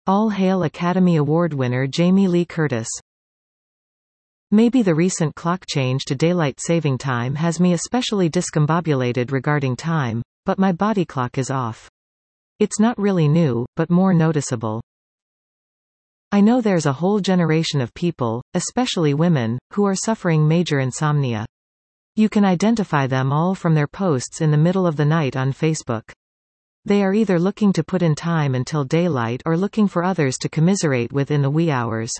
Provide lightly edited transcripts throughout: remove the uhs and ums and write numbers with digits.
All hail Academy Award winner Jamie Lee Curtis. Maybe the recent clock change to daylight saving time has me especially discombobulated regarding time, but my body clock is off. It's not really new, but more noticeable. I know there's a whole generation of people, especially women, who are suffering major insomnia. You can identify them all from their posts in the middle of the night on Facebook. They are either looking to put in time until daylight or looking for others to commiserate with in the wee hours.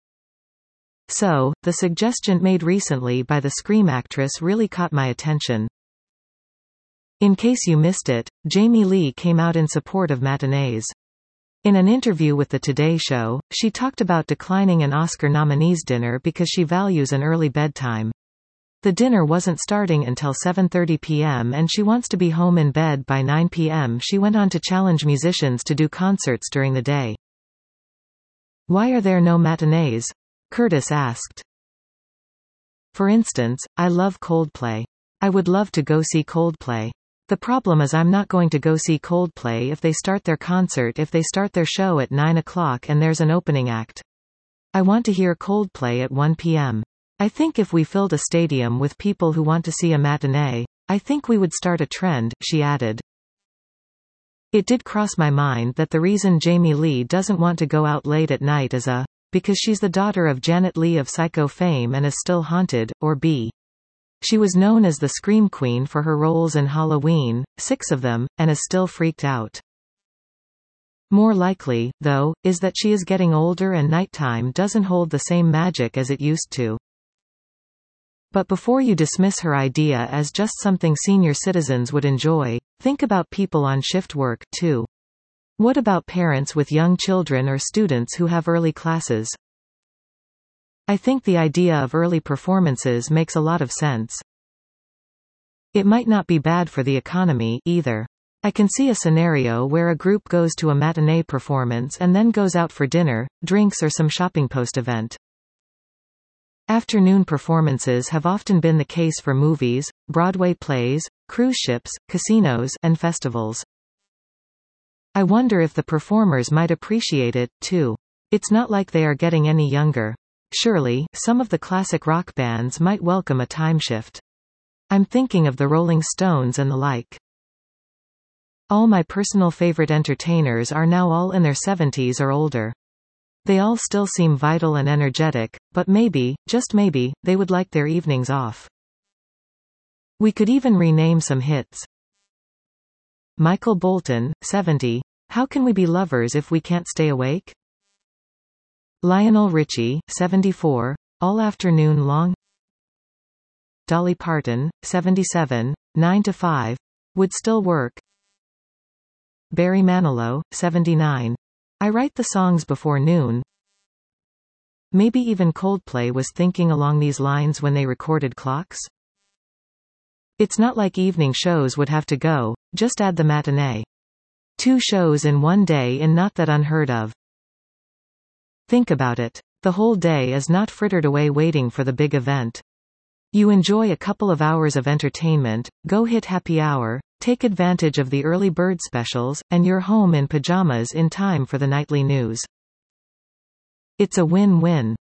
So, the suggestion made recently by the Scream actress really caught my attention. In case you missed it, Jamie Lee came out in support of matinees. In an interview with The Today Show, she talked about declining an Oscar nominee's dinner because she values an early bedtime. The dinner wasn't starting until 7:30 p.m. and she wants to be home in bed by 9 p.m. She went on to challenge musicians to do concerts during the day. Why are there no matinees? Curtis asked. For instance, I love Coldplay. I would love to go see Coldplay. The problem is I'm not going to go see Coldplay if they start their show at 9 o'clock and there's an opening act. I want to hear Coldplay at 1 p.m. I think if we filled a stadium with people who want to see a matinee, I think we would start a trend, she added. It did cross my mind that the reason Jamie Lee doesn't want to go out late at night is because she's the daughter of Janet Leigh of Psycho fame and is still haunted, or b. She was known as the Scream Queen for her roles in Halloween, 6 of them, and is still freaked out. More likely, though, is that she is getting older and nighttime doesn't hold the same magic as it used to. But before you dismiss her idea as just something senior citizens would enjoy, think about people on shift work, too. What about parents with young children or students who have early classes? I think the idea of early performances makes a lot of sense. It might not be bad for the economy, either. I can see a scenario where a group goes to a matinee performance and then goes out for dinner, drinks or some shopping post-event. Afternoon performances have often been the case for movies, Broadway plays, cruise ships, casinos, and festivals. I wonder if the performers might appreciate it, too. It's not like they are getting any younger. Surely, some of the classic rock bands might welcome a time shift. I'm thinking of the Rolling Stones and the like. All my personal favorite entertainers are now all in their 70s or older. They all still seem vital and energetic, but maybe, just maybe, they would like their evenings off. We could even rename some hits. Michael Bolton, 70. How can we be lovers if we can't stay awake? Lionel Richie, 74. All afternoon long? Dolly Parton, 77. 9 to 5. Would still work. Barry Manilow, 79. I write the songs before noon. Maybe even Coldplay was thinking along these lines when they recorded Clocks? It's not like evening shows would have to go, just add the matinee. 2 shows in one day and not that unheard of. Think about it. The whole day is not frittered away waiting for the big event. You enjoy a couple of hours of entertainment, go hit happy hour, take advantage of the early bird specials, and you're home in pajamas in time for the nightly news. It's a win-win.